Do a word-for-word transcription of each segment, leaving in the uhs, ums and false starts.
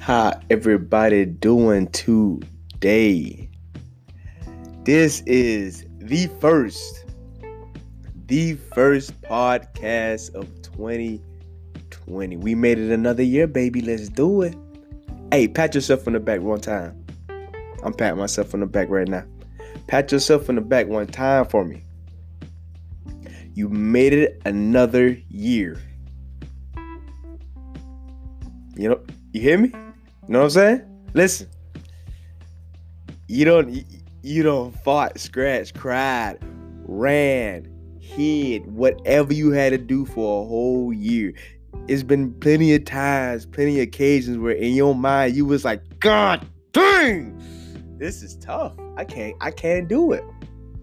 How everybody doing today? This is the first, the first podcast of twenty twenty. We made it another year, baby. Let's do it. Hey, pat yourself on the back one time. I'm patting myself on the back right now. Pat yourself on the back one time for me. You made it another year. You know, you hear me? You know what I'm saying? Listen. You don't you, you don't fought, scratched, cried, ran, hid, whatever you had to do for a whole year. It's been plenty of times, plenty of occasions where in your mind you was like, God dang, this is tough. I can't, I can't do it.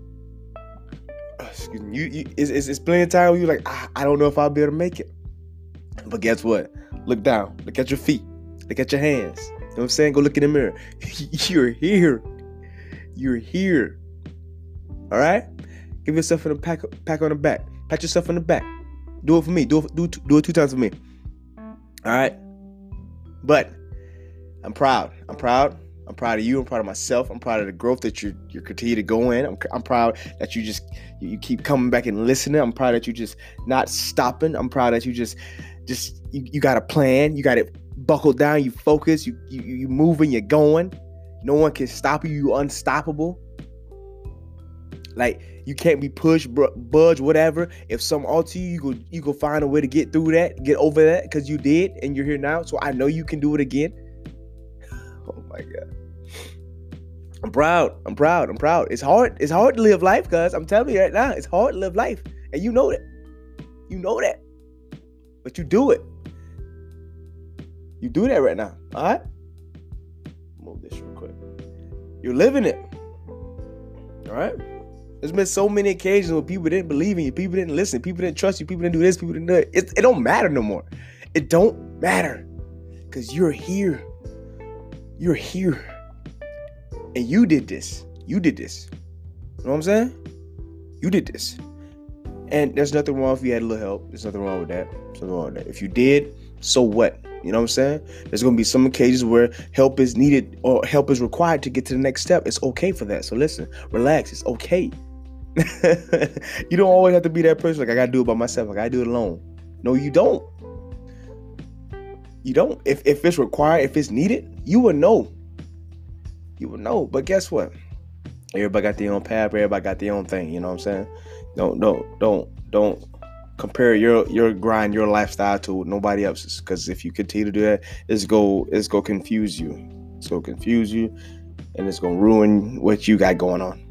Excuse me. You, you it's, it's, it's plenty of time where you're like, ah, I don't know if I'll be able to make it. But guess what? Look down. Look at your feet. Look at your hands. You know what I'm saying? Go look in the mirror. You're here. You're here. All right? Give yourself a pat, pat on the back. Pat yourself on the back. Do it for me. Do it, do, do it two times for me. All right? But I'm proud. I'm proud. I'm proud of you. I'm proud of myself. I'm proud of the growth that you you continue to go in. I'm, I'm proud that you just you, you keep coming back and listening. I'm proud that you just not stopping. I'm proud that you just just you, you got a plan. You got it buckled down. You focus. You you you moving. You're going. No one can stop you. You're unstoppable. Like you can't be pushed, br- budge, whatever. If something alter you, you go you go find a way to get through that, get over that, because you did and you're here now. So I know you can do it again. Oh my God. I'm proud. I'm proud. I'm proud. It's hard. It's hard to live life, guys. I'm telling you right now, it's hard to live life. And you know that. You know that. But you do it. You do that right now. All right? Move this real quick. You're living it. All right? There's been so many occasions where people didn't believe in you. People didn't listen. People didn't trust you. People didn't do this. People didn't do it. It, it don't matter no more. It don't matter. Because you're here. You're here. And you did this. You did this. You know what I'm saying? You did this. And there's nothing wrong if you had a little help. There's nothing wrong with that. There's nothing wrong with that. If you did, so what? You know what I'm saying? There's going to be some occasions where help is needed or help is required to get to the next step. It's okay for that. So listen, relax. It's okay. You don't always have to be that person like, I got to do it by myself. I got to do it alone. No, you don't. You don't. If, if it's required, if it's needed, you will know. You will know. But guess what? Everybody got their own path. Everybody got their own thing. You know what I'm saying? Don't, don't, don't, don't compare your, your grind, your lifestyle to nobody else's. Because if you continue to do that, it's go, it's go confuse you. It's go confuse you, and it's gonna ruin what you got going on.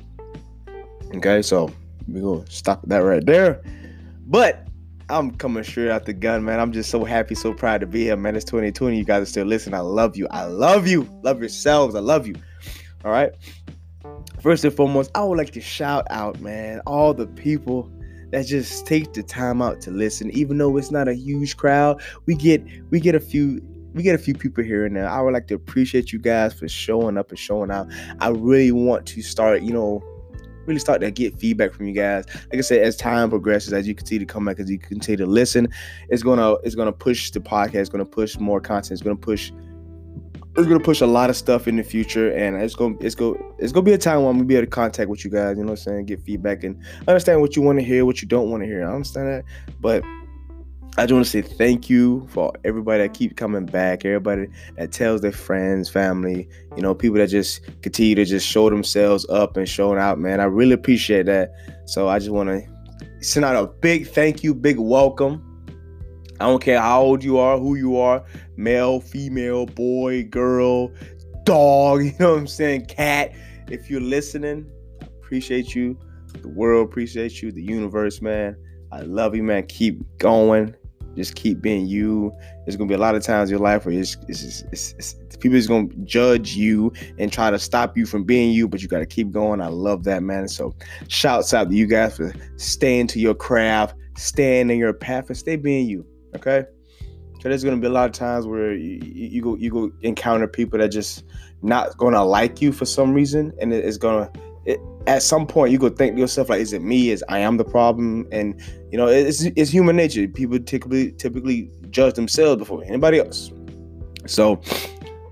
Okay, so we're gonna stop that right there. But I'm coming straight out the gun, man. I'm just so happy, so proud to be here, man. It's twenty twenty. You guys are still listening. I love you. I love you. Love yourselves. I love you. All right. First and foremost, I would like to shout out, man, all the people that just take the time out to listen. Even though it's not a huge crowd, we get we get a few we get a few people here and there. I would like to appreciate you guys for showing up and showing out. I really want to start, you know, really start to get feedback from you guys. Like I said, as time progresses, as you continue to come back, as you continue to listen, it's gonna it's gonna push the podcast. It's gonna push more content. It's gonna push it's gonna push a lot of stuff in the future, and it's gonna it's go it's gonna be a time when I'm gonna be able to contact with you guys. You know what I'm saying? Get feedback and understand what you want to hear, what you don't want to hear. I understand that, but I just want to say thank you for everybody that keep coming back, everybody that tells their friends, family, you know, people that just continue to just show themselves up and showing out, man. I really appreciate that. So I just want to send out a big thank you, big welcome. I don't care how old you are, who you are, male, female, boy, girl, dog, you know what I'm saying, cat. If you're listening, I appreciate you. The world appreciates you. The universe, man. I love you, man. Keep going. Just keep being you. There's gonna be a lot of times in your life where it's, it's, it's, it's people is gonna judge you and try to stop you from being you, but you gotta keep going. I love that, man. So, shouts out to you guys for staying to your craft, staying in your path, and stay being you. Okay. So there's gonna be a lot of times where you, you, you go you go encounter people that just not gonna like you for some reason, and it, it's gonna. It, at some point you go think to yourself like, is it me? Is I am the problem? And you know, it's it's human nature. People typically typically judge themselves before anybody else. So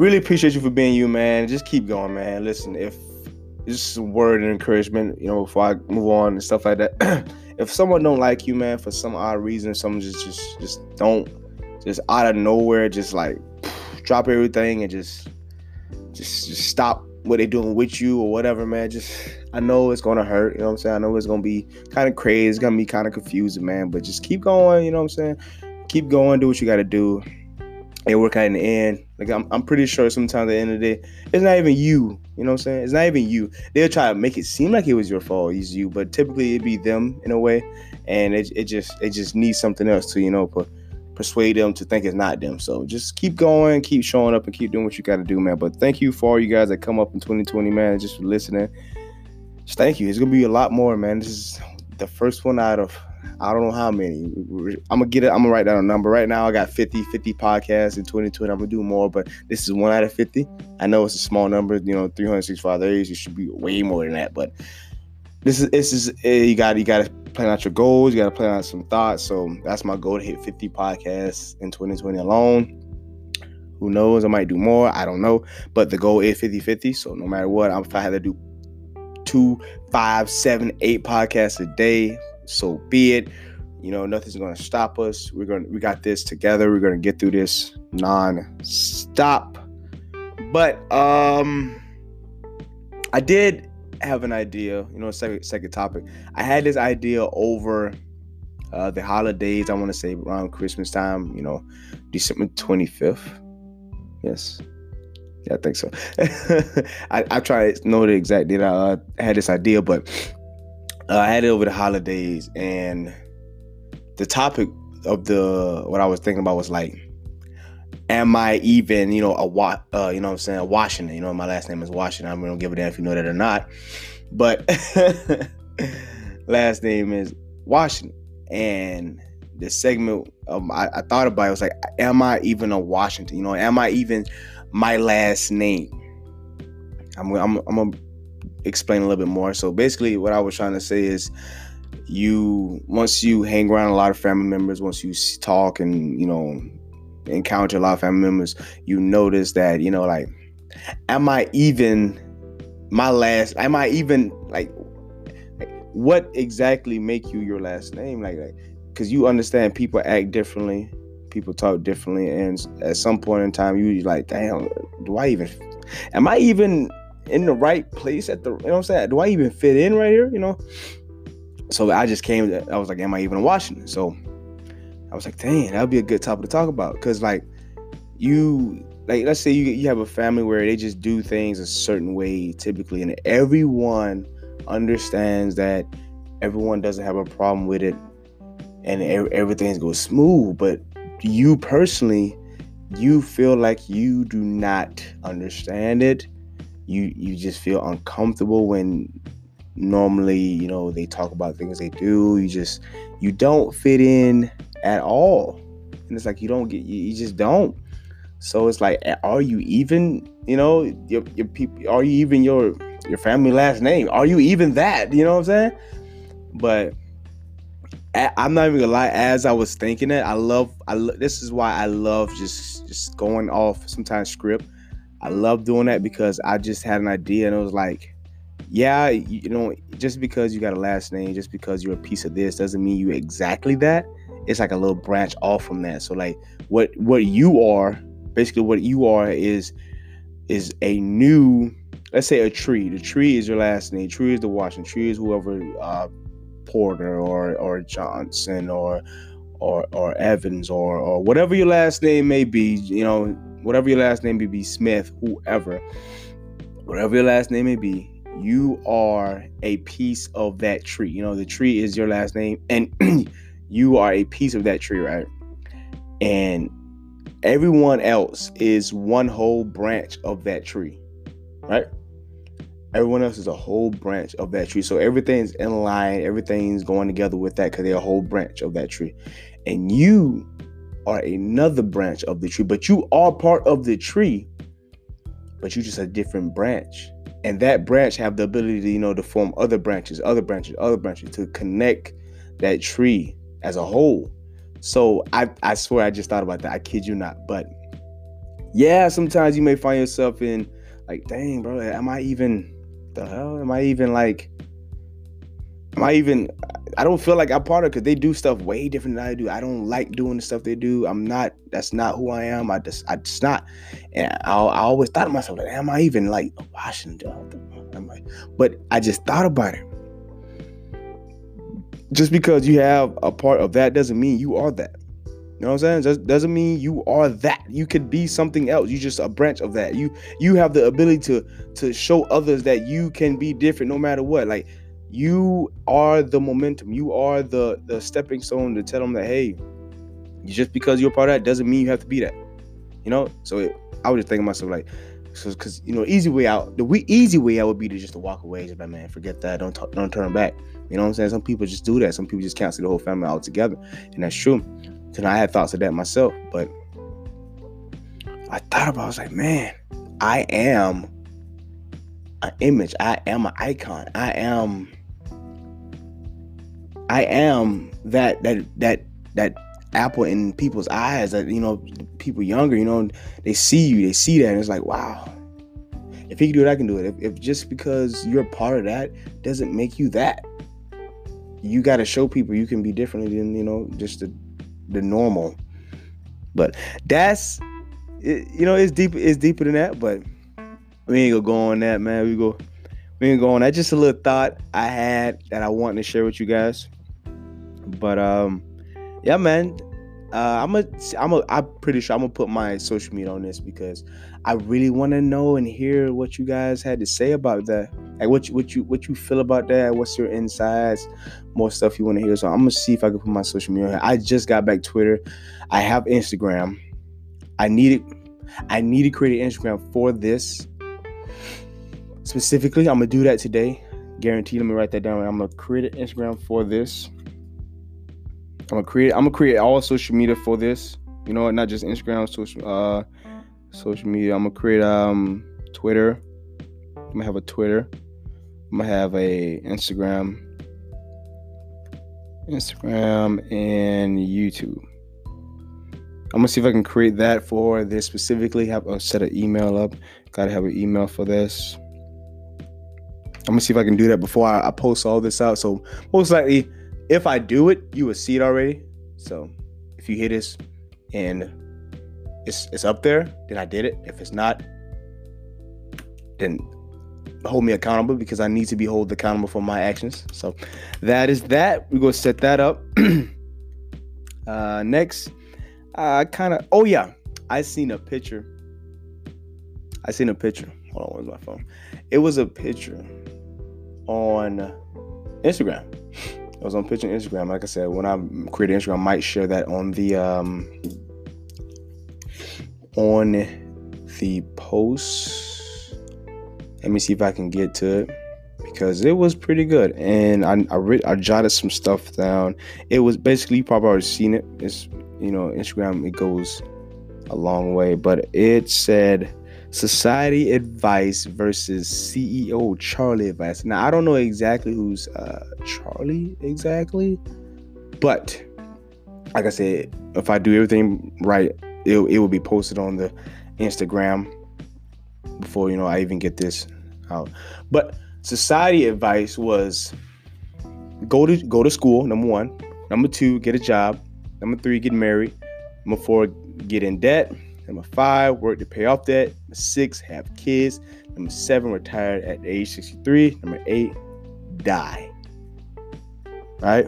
really appreciate you for being you, man. Just keep going, man. Listen, if just a word of encouragement, you know, before I move on and stuff like that. If someone don't like you, man, for some odd reason, someone just just just don't, just out of nowhere, just like drop everything and just just just stop what they're doing with you or whatever, man. Just, I know it's gonna hurt, you know what I'm saying? I know it's gonna be kind of crazy, it's gonna be kind of confusing, man. But just keep going, you know what I'm saying? Keep going, do what you gotta do. And work out in the end. Like I'm, I'm pretty sure sometimes at the end of the day, it's not even you. You know what I'm saying? It's not even you. They'll try to make it seem like it was your fault, it's you, but typically it'd be them in a way, and it it just it just needs something else to, you know, per, persuade them to think it's not them. So just keep going, keep showing up, and keep doing what you got to do, man. But thank you for all you guys that come up in twenty twenty, man, just for listening. Just thank you. It's gonna be a lot more, man. This is the first one out of I don't know how many. I'm gonna get it. I'm gonna write down a number. Right now I got fifty, fifty podcasts in twenty twenty. I'm gonna do more, but this is one out of fifty. I know it's a small number, you know, three hundred sixty-five days. It should be way more than that. But this is this is you got you got to plan out your goals. You got to plan out some thoughts. So that's my goal, to hit fifty podcasts in twenty twenty alone. Who knows? I might do more. I don't know. But the goal is fifty fifty. So no matter what, if I had to do two, five, seven, eight podcasts a day, so be it. You know, nothing's going to stop us. We're going to, we got this together. We're going to get through this non-stop. But um, I did have an idea, you know, second, second topic. I had this idea over uh, the holidays. I want to say around Christmas time, you know, December twenty-fifth. Yes. Yeah, I think so. I, I try to know the exact date I uh, had this idea, but uh, I had it over the holidays, and the topic of the what I was thinking about was like, am I even, you know, a wa- uh, you know what I'm saying, Washington? You know, my last name is Washington. I don't give a damn if you know that or not, but last name is Washington. And the segment um, I, I thought about it was like, am I even a Washington? You know, am I even my last name? I'm I'm I'm gonna explain a little bit more. So basically, what I was trying to say is, you once you hang around a lot of family members, once you talk and, you know, encounter a lot of family members, you notice that, you know, like, am I even my last? Am I even like, like what exactly make you your last name? Like, like, because you understand people act differently, people talk differently, and at some point in time, you like, damn, do I even, am I even in the right place at the, you know what I'm saying? Do I even fit in right here? You know? So I just came to, I was like, am I even in Washington? So I was like, dang, that would be a good topic to talk about. Because, like, you, like, let's say you you have a family where they just do things a certain way typically, and everyone understands that, everyone doesn't have a problem with it, and everything goes smooth. But you personally, you feel like you do not understand it. You you just feel uncomfortable when normally, you know, they talk about things they do. You just, you don't fit in at all. And it's like, you don't get, you, you just don't. So it's like, are you even, you know, your your people, are you even your your family last name? Are you even that? You know what I'm saying? But I'm not even gonna lie, as I was thinking it, I love, I lo- this is why I love just, just going off sometimes script. I love doing that because I just had an idea, and it was like, yeah, you, you know, just because you got a last name, just because you're a piece of this, doesn't mean you exactly that. It's like a little branch off from that. So like, what what you are, basically what you are is is a new, let's say a tree. The tree is your last name. Tree is the Washington. Tree is whoever, uh, Porter or or Johnson or or or Evans or or whatever your last name may be. You know, whatever your last name may be, Smith, whoever, whatever your last name may be. You are a piece of that tree. You know, the tree is your last name, and you are a piece of that tree, right? And everyone else is one whole branch of that tree, right? Everyone else is a whole branch of that tree. So everything's in line, everything's going together with that because they're a whole branch of that tree. And you are another branch of the tree, but you are part of the tree, but you're just a different branch. And that branch have the ability to, you know, to form other branches, other branches, other branches, to connect that tree as a whole. So I, I swear I just thought about that. I kid you not. But Yeah, sometimes you may find yourself in like, dang, bro, am I even the hell? Am I even like, am I even? I don't feel like I'm part of it because they do stuff way different than I do. I don't like doing the stuff they do. I'm not. That's not who I am. I just, I just not. And I, I always thought to myself, like, am I even like washing? Am I? But I just thought about it. Just because you have a part of that doesn't mean you are that. You know what I'm saying? Just doesn't mean you are that. You could be something else. You just a branch of that. You you have the ability to to show others that you can be different no matter what. Like, you are the momentum. You are the the stepping stone to tell them that, hey, just because you're part of that doesn't mean you have to be that. You know? So it, I was just thinking to myself, like, so because you know, easy way out. The we, easy way out would be to just to walk away. Just like, man, forget that. Don't talk, don't turn back. You know what I'm saying? Some people just do that. Some people just cancel the whole family altogether, and that's true. And I had thoughts of that myself, but I thought about it, I was like, man, I am an image. I am an icon. I am I am that that that that apple in people's eyes, that, you know, people younger, you know, they see you, they see that, and it's like, wow, if he can do it, I can do it. If, if just because you're part of that doesn't make you that. You got to show people you can be differently than, you know, just the the normal. But that's it, you know, it's deep it's deeper than that, but we ain't gonna go on that, man. We go we ain't go on that. Just a little thought I had that I wanted to share with you guys. But um yeah, man. Uh, I'm a, I'm a, I'm pretty sure I'm gonna put my social media on this because I really want to know and hear what you guys had to say about that. Like, what you, what you, what you feel about that? What's your insights? More stuff you want to hear. So I'm gonna see if I can put my social media on here. I just got back Twitter. I have Instagram. I needed, I need to create an Instagram for this specifically. I'm gonna do that today. Guaranteed. Let me write that down. I'm gonna create an Instagram for this. I'm gonna create. I'm gonna create all social media for this. You know, not just Instagram, social, uh, social media. I'm gonna create um Twitter. I'm gonna have a Twitter. I'm gonna have a Instagram, Instagram and YouTube. I'm gonna see if I can create that for this specifically. Have a set an email up. Gotta have an email for this. I'm gonna see if I can do that before I, I post all this out. So most likely, if I do it, you will see it already. So if you hear this and it's it's up there, then I did it. If it's not, then hold me accountable, because I need to be held accountable for my actions. So that is that. We're gonna set that up. uh, next, I kind of oh yeah, I seen a picture. I seen a picture. Hold on, where's my phone? It was a picture on Instagram. It was on picture on Instagram. Like I said, when I create Instagram, I might share that on the um on the post. Let me see if I can get to it, because it was pretty good, and I I, re- I jotted some stuff down. It was basically, you probably already seen it. It's, you know, Instagram, it goes a long way, but it said society advice versus C E O Charlie advice. Now, I don't know exactly who's uh, Charlie exactly, but like I said, if I do everything right, it it will be posted on the Instagram before, you know, I even get this out. But society advice was go to go to school, number one. Number two, get a job. Number three, get married. Number four, get in debt. Number five, work to pay off debt. Number six, have kids. Number seven, retire at age sixty-three. Number eight, die. Right?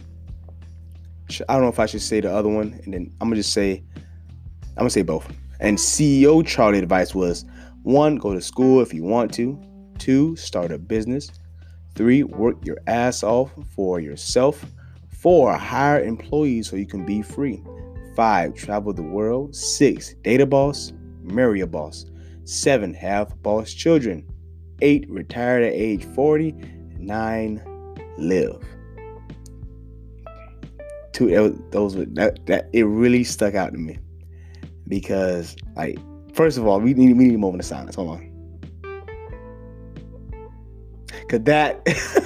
I don't know if I should say the other one, and then I'm gonna just say, I'm gonna say both. And C E O Charlie advice was: one, go to school if you want to. Two, start a business. Three, work your ass off for yourself. Four, hire employees so you can be free. Five, travel the world. Six, date a boss, marry a boss. Seven, have boss children. Eight, retire at age forty. Nine, live. Two, those that that it really stuck out to me, because, like, first of all, we need we need a moment of silence. Hold on, cause that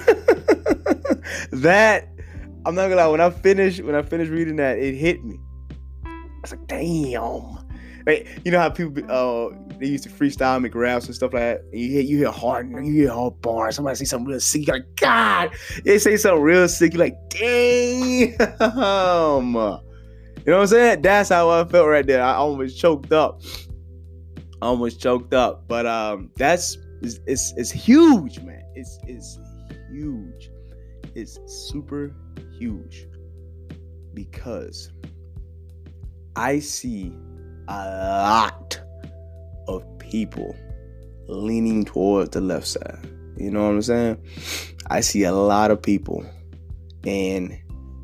that I'm not gonna lie. When I finished when I finished reading that, it hit me. I was like, damn. Right? You know how people uh they used to freestyle, make raps and stuff like that. And you hear you hear hard, you hear hard bars. Somebody say something real sick, you're like, God. They say something real sick, you're like, damn. You know what I'm saying? That's how I felt right there. I almost choked up. I almost choked up. But um, that's it's, it's it's huge, man. It's it's huge. It's super huge because I see a lot of people leaning towards the left side. You know what I'm saying? I see a lot of people, and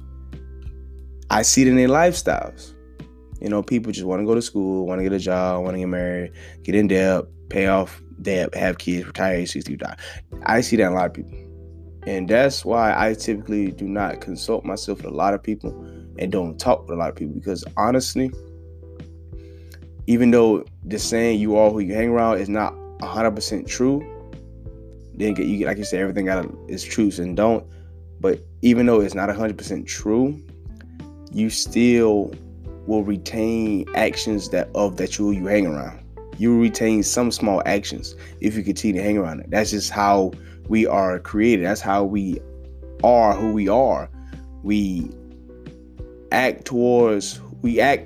I see it in their lifestyles. You know, people just want to go to school, want to get a job, want to get married, get in debt, pay off debt, have kids, retire age sixty, die. I see that in a lot of people. And that's why I typically do not consult myself with a lot of people and don't talk with a lot of people, because honestly, even though the saying you are who you hang around is not one hundred percent true, then you, like you said, everything got is truths and don't. But even though it's not one hundred percent true, you still will retain actions that of that you you hang around. You will retain some small actions if you continue to hang around it. That's just how we are created. That's how we are who we are. We act towards, we act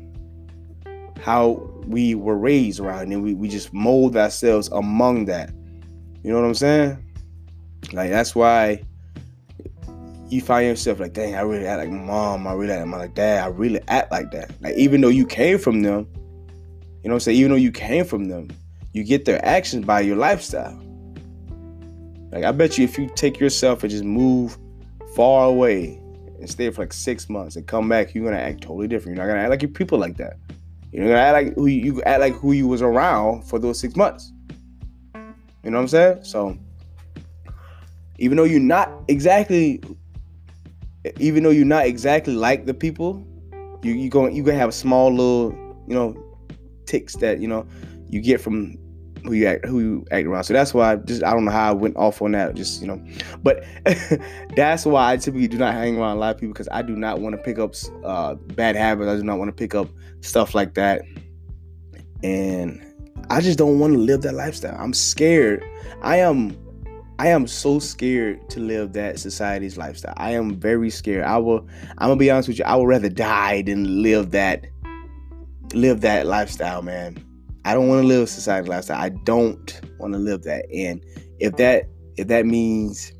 how we were raised around, and we, we just mold ourselves among that. You know what I'm saying? Like, that's why you find yourself like, dang, I really act like my mom, I really act like my like dad, I really act like that. Like, even though you came from them, you know what I'm saying? Even though you came from them, you get their actions by your lifestyle. Like, I bet you if you take yourself and just move far away and stay for like six months and come back, you're gonna act totally different. You're not gonna act like your people like that. You're gonna act like who you, you act like who you was around for those six months. You know what I'm saying? So, even though you're not exactly, even though you're not exactly like the people, you you going you gonna have a small little, you know, ticks that, you know, you get from who you act who you act around. So that's why I just I don't know how I went off on that, just, you know, but that's why I typically do not hang around a lot of people, because I do not want to pick up uh, bad habits. I do not want to pick up stuff like that, and I just don't want to live that lifestyle. I'm scared. I am. I am so scared to live that society's lifestyle. I am very scared. I will. I'm gonna be honest with you. I would rather die than live that. Live that lifestyle, man. I don't want to live society lifestyle. I don't want to live that. And if that if that means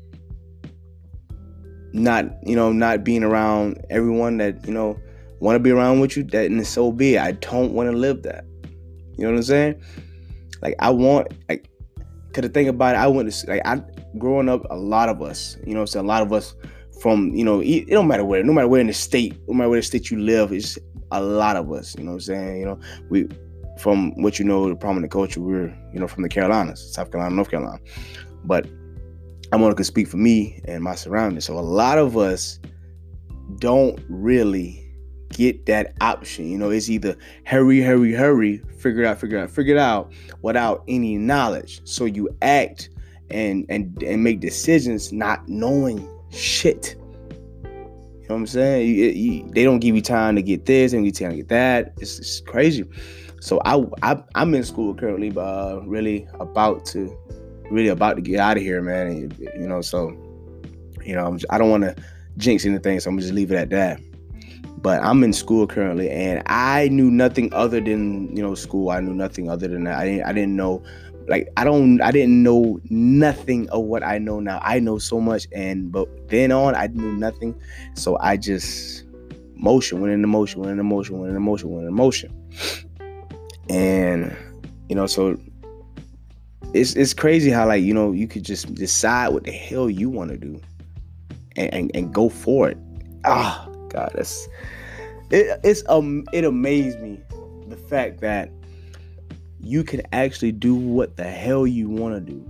not, you know, not being around everyone that, you know, want to be around with you, that and so be it. I don't want to live that. You know what I'm saying? Like, I want, like, cause the thing about it, I went to, like, I growing up, a lot of us, you know what I'm saying, a lot of us from, you know, it, it don't matter where, no matter where in the state, no matter where the state you live, it's a lot of us, you know what I'm saying? You know, we, from what you know, the prominent culture, we're, you know, from the Carolinas, South Carolina, North Carolina. But I'm only gonna speak for me and my surroundings. So a lot of us don't really get that option. You know, it's either hurry, hurry, hurry, figure it out, figure it out, figure it out without any knowledge. So you act and and and make decisions not knowing shit. You know what I'm saying? You, you, they don't give you time to get this and you time to get that. It's, it's crazy. So I, I I'm in school currently, but uh, really about to really about to get out of here, man. And, you know, so you know, I'm just, I don't want to jinx anything, so I'm gonna just leave it at that. But I'm in school currently, and I knew nothing other than, you know, school. I knew nothing other than that. I didn't I didn't know, like I don't I didn't know nothing of what I know now. I know so much, and but then on I knew nothing. So I just motion, went into motion, went into motion, went into motion, went into motion. And, you know, so it's it's crazy how, like, you know, you could just decide what the hell you want to do and, and, and go for it. Ah, God, that's it. It's um, it amazed me, the fact that you can actually do what the hell you want to do.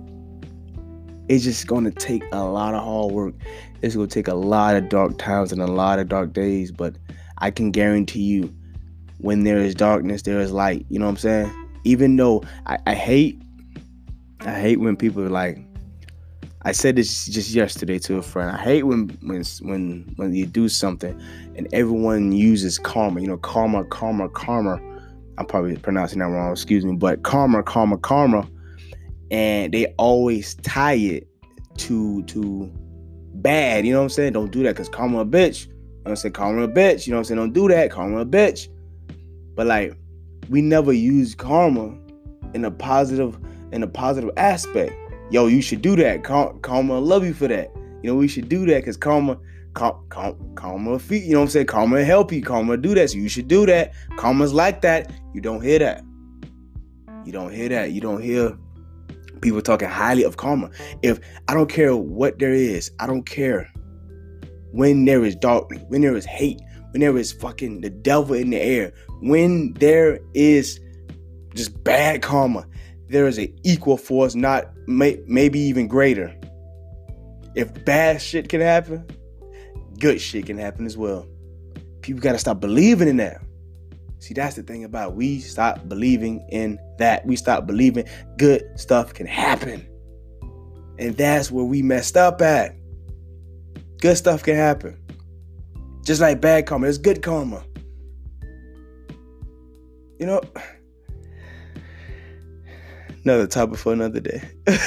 It's just going to take a lot of hard work. It's going to take a lot of dark times and a lot of dark days. But I can guarantee you, when there is darkness, there is light. You know what I'm saying? Even though I, I hate, I hate when people are like, I said this just yesterday to a friend. I hate when when when when you do something and everyone uses karma. You know, karma, karma, karma. I'm probably pronouncing that wrong, excuse me, but karma, karma, karma. And they always tie it to to bad, you know what I'm saying? Don't do that because karma a bitch. You know what I'm saying? Karma a bitch. You know what I'm saying? Don't do that. Karma a bitch. But like, we never use karma in a positive in a positive aspect. Yo, you should do that. Karma love you for that. You know, we should do that because karma, karma, karma, you know what I'm saying? Karma help you. Karma do that. So you should do that. Karma's like that. You don't hear that. You don't hear that. You don't hear people talking highly of karma. If I don't care what there is, I don't care when there is darkness, when there is hate, when there is fucking the devil in the air, when there is just bad karma, there is an equal force, not may, maybe even greater. If bad shit can happen, good shit can happen as well. People got to stop believing in that. See, that's the thing about it. We stop believing in that. We stop believing good stuff can happen. And that's where we messed up at. Good stuff can happen. Just like bad karma, there's good karma. You know, another topic for another day.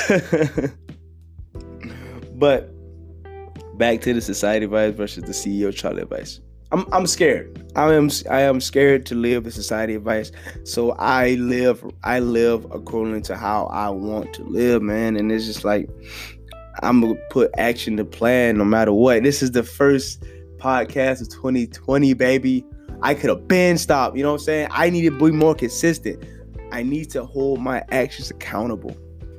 But back to the society advice versus the C E O Charlie advice. I'm I'm scared. I am I am scared to live the society advice. So I live I live according to how I want to live, man. And it's just like I'm gonna put action to plan no matter what. This is the first podcast of twenty twenty, baby. I could have been stopped. You know what I'm saying? I need to be more consistent. I need to hold my actions accountable.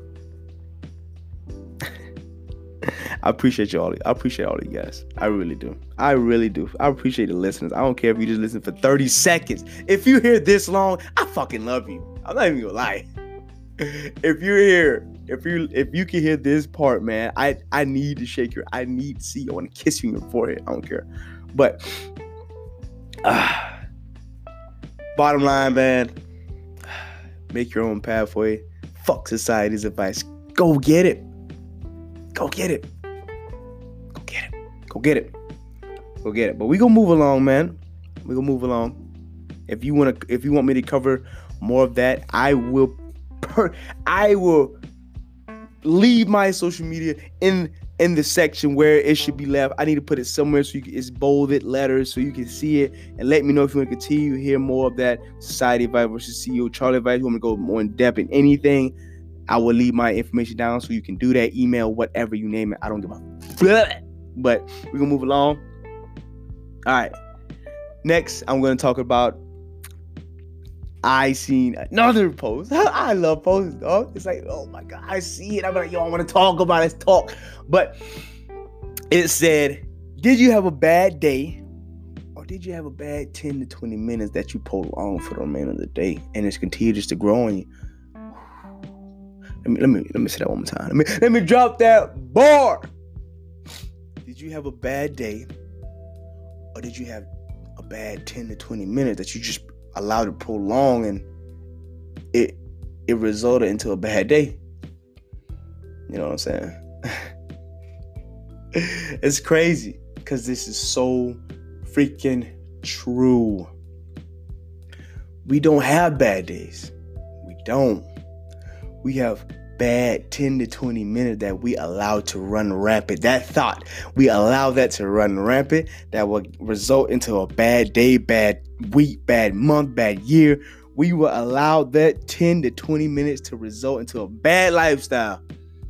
I appreciate you all. I appreciate all of you guys. I really do. I really do. I appreciate the listeners. I don't care if you just listen for thirty seconds. If you hear this long, I fucking love you. I'm not even gonna lie. If you're here, if you if you can hear this part, man, I I need to shake your. I need to see you. I want to kiss you in your forehead. I don't care. But uh, bottom line, man, make your own pathway. Fuck society's advice. Go get it. Go get it. Go get it. Go get it. Go get it. But we gonna move along, man. We gonna move along. If you wanna, if you want me to cover more of that, I will. Per, I will leave my social media in in the section where it should be left. I need to put it somewhere so you can, it's bolded letters so you can see it, and let me know if you want to continue to hear more of that society advice versus C E O Charlie advice. You want me to go more in depth in anything, I will leave my information down so you can do that. Email, whatever you name it. I don't give a fuck. But we're going to move along. All right. Next, I'm going to talk about I seen another post. I love posts, dog. It's like, oh my God, I see it. I'm like, yo, I want to talk about it. Let's talk. But it said, did you have a bad day? Or did you have a bad ten to twenty minutes that you prolonged for the remainder of the day? And it's continued just to grow on you. Let me, let me, let me say that one more time. Let me, let me drop that bar. Did you have a bad day? Or did you have a bad ten to twenty minutes that you just allowed to prolong and it it resulted into a bad day? You know what I'm saying? It's crazy because this is so freaking true. We don't have bad days. We don't. We have bad ten to twenty minutes that we allow to run rampant. That thought, we allow that to run rampant, that will result into a bad day, bad week, bad month, bad year. We will allow that ten to twenty minutes to result into a bad lifestyle.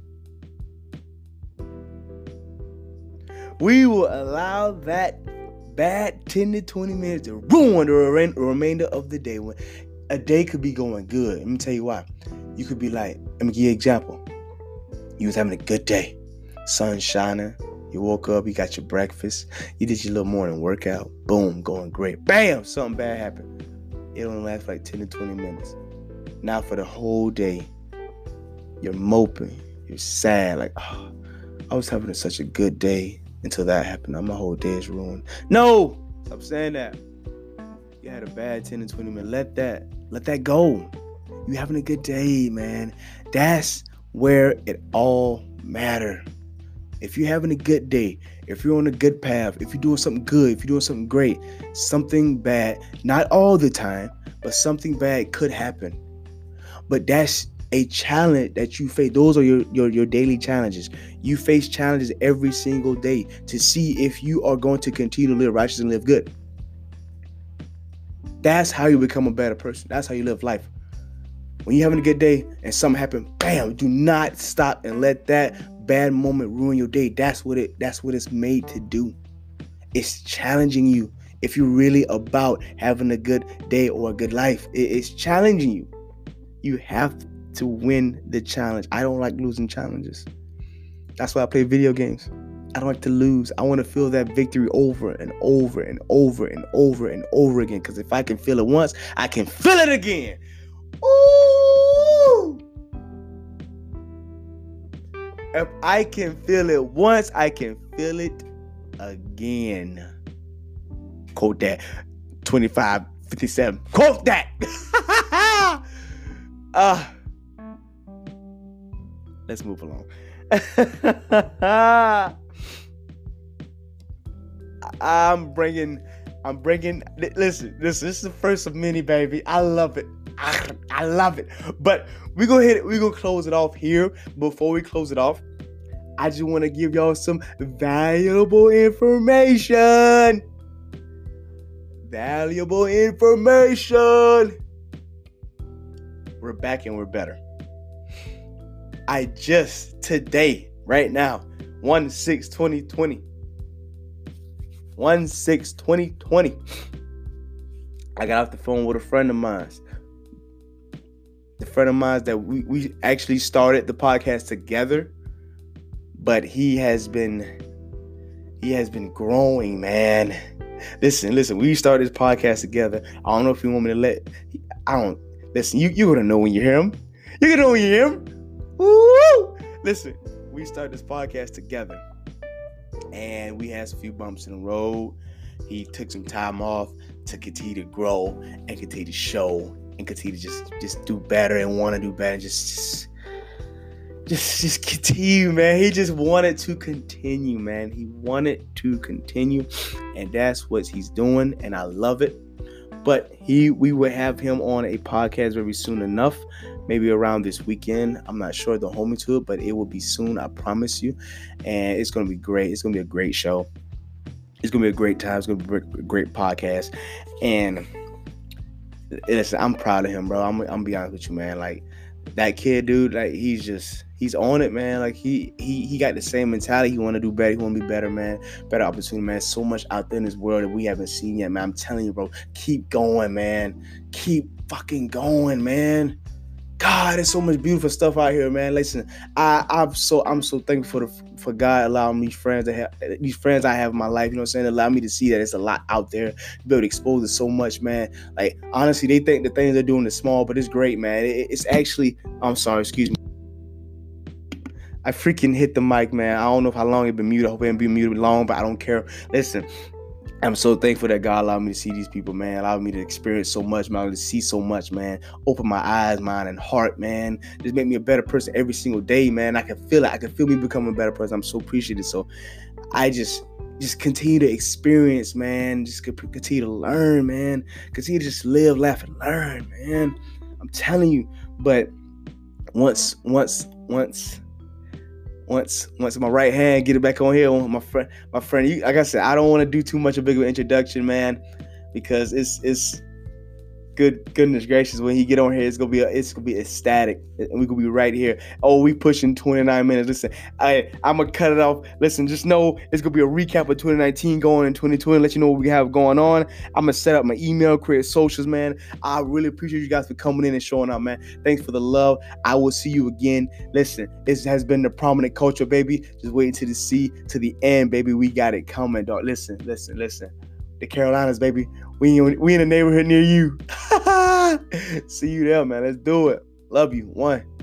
We will allow that bad ten to twenty minutes to ruin the remainder of the day. When a day could be going good. Let me tell you why. You could be like, let me give you an example. You was having a good day. Sun shining. You woke up, you got your breakfast. You did your little morning workout. Boom, going great. Bam, something bad happened. It only lasts like ten to twenty minutes. Now for the whole day, you're moping. You're sad. Like, oh, I was having such a good day until that happened. Now my whole day is ruined. No! Stop saying that. You had a bad ten to twenty minutes. Let that, let that go. You having a good day, man. That's where it all matters. If you're having a good day, if you're on a good path, if you're doing something good, if you're doing something great, something bad, not all the time, but something bad could happen. But that's a challenge that you face. Those are your, your, your daily challenges. You face challenges every single day to see if you are going to continue to live righteous and live good. That's how you become a better person. That's how you live life. When you're having a good day and something happens, bam, do not stop and let that bad moment ruin your day. That's what it that's what it's made to do. It's challenging you. If you're really about having a good day or a good life, it's challenging you. You have to win the challenge. I don't like losing challenges. That's why I play video games. I don't like to lose. I want to feel that victory over and over and over and over and over again. Because if I can feel it once, I can feel it again. Ooh! If I can feel it once, I can feel it again. Quote that. twenty-five fifty-seven. Quote that. uh, let's move along. I'm bringing, I'm bringing, listen, listen, this is the first of many, baby. I love it. I, I love it. But we go ahead, we gonna close it off here. Before we close it off, I just want to give y'all some valuable information. Valuable information. We're back and we're better. I just today, right now, one six twenty twenty. one six twenty twenty. I got off the phone with a friend of mine. The friend of mine that we, we actually started the podcast together, but he has been he has been growing, man. Listen, listen, we started this podcast together. I don't know if you want me to let I don't listen, you you're gonna know when you hear him. You're gonna know when you hear him. Woo! Listen, we started this podcast together. And we had a few bumps in the road. He took some time off to continue to grow and continue to show and continue to just, just do better and want to do better. Just, just, just, just continue, man. He just wanted to continue, man. He wanted to continue, and that's what he's doing, and I love it. But he, we will have him on a podcast very soon enough. Maybe around this weekend. I'm not sure. Don't hold me to it, but it will be soon. I promise you. And it's going to be great. It's going to be a great show. It's going to be a great time. It's going to be a great podcast. And listen, I'm proud of him, bro. I'm, I'm going to be honest with you, man. Like, that kid, dude, like, he's just, he's on it, man. Like, he he he got the same mentality. He want to do better. He want to be better, man. Better opportunity, man. So much out there in this world that we haven't seen yet, man. I'm telling you, bro. Keep going, man. Keep fucking going, man. God, there's so much beautiful stuff out here, man. Listen, I, I'm so I'm so thankful for the, for God allowing me friends to have these friends I have in my life. You know what I'm saying? Allow me to see that it's a lot out there. Be able to expose it so much, man. Like, honestly, they think the things they're doing is small, but it's great, man. It, it's actually. I'm sorry, excuse me. I freaking hit the mic, man. I don't know how long it's been muted. I hope it ain't been muted long, but I don't care. Listen. I'm so thankful that God allowed me to see these people, man. Allowed me to experience so much, man. To see so much, man. Open my eyes, mind, and heart, man. Just make me a better person every single day, man. I can feel it. I can feel me becoming a better person. I'm so appreciative. So I just, just continue to experience, man. Just continue to learn, man. Continue to just live, laugh, and learn, man. I'm telling you. But once, once, once... Once, once my right hand get it back on here, my friend, my friend. You, like I said, I don't want to do too much of a big of an introduction, man, because it's it's good. Goodness gracious, when he get on here, it's gonna be a, it's gonna be ecstatic, and we gonna be right here. Oh, we pushing twenty-nine minutes. Listen, I I'm gonna cut it off. Listen, just know it's gonna be a recap of twenty nineteen going in twenty twenty. Let you know what we have going on. I'm gonna set up my email, create socials, man. I really appreciate you guys for coming in and showing up, man. Thanks for the love. I will see you again. Listen, this has been the Prominent Culture, baby. Just wait to the see to the end, baby. We got it coming, dog. Listen, listen, listen. The Carolinas, baby. We in, we in a neighborhood near you. See you there, man. Let's do it. Love you. One.